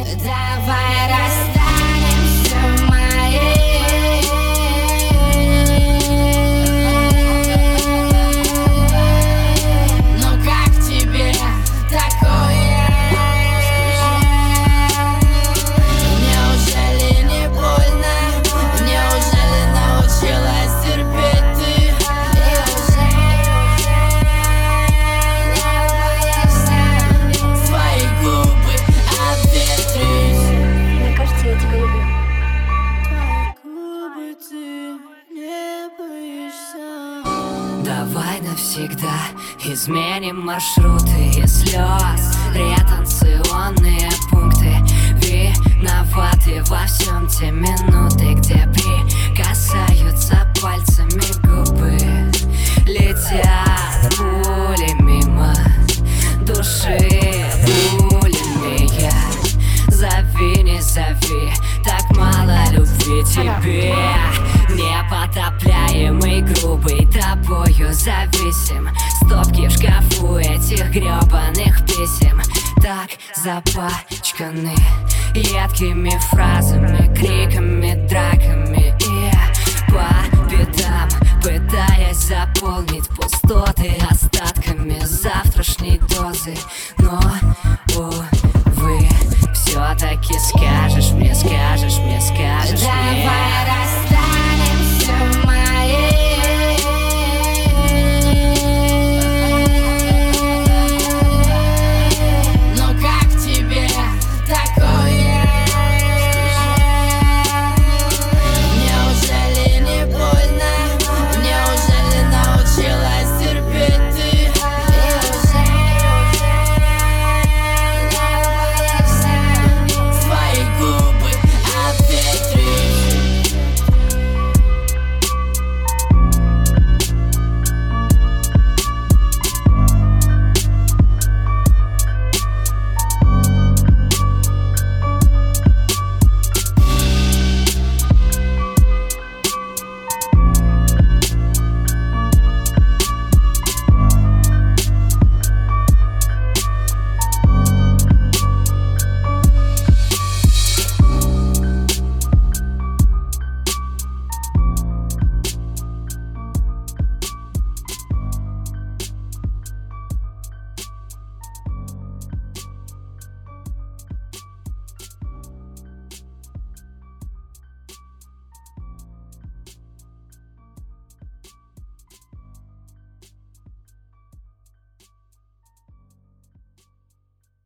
Давай расстанемся, мои. Ну как тебе такое? Неужели не больно? Неужели научилась терпеть ты? Свои губы обветрить. Мне кажется, я тебя люблю. Твои губы ты не боишься. Давай навсегда изменим маршруты и слез. Ретенционные пункты. Виноваты во всем те минуты, где прикасаются пальцами губы. Летят пули мимо души, пулями я. Зови, не зови, так мало любви тебе. Непотопляемый, грубый, тобою зависим. Стопки в шкафу этих гребаных писем так запачканы едкими фразами, криками, драками. И по пятам, пытаясь заполнить пустоты остатками завтрашней дозы. Но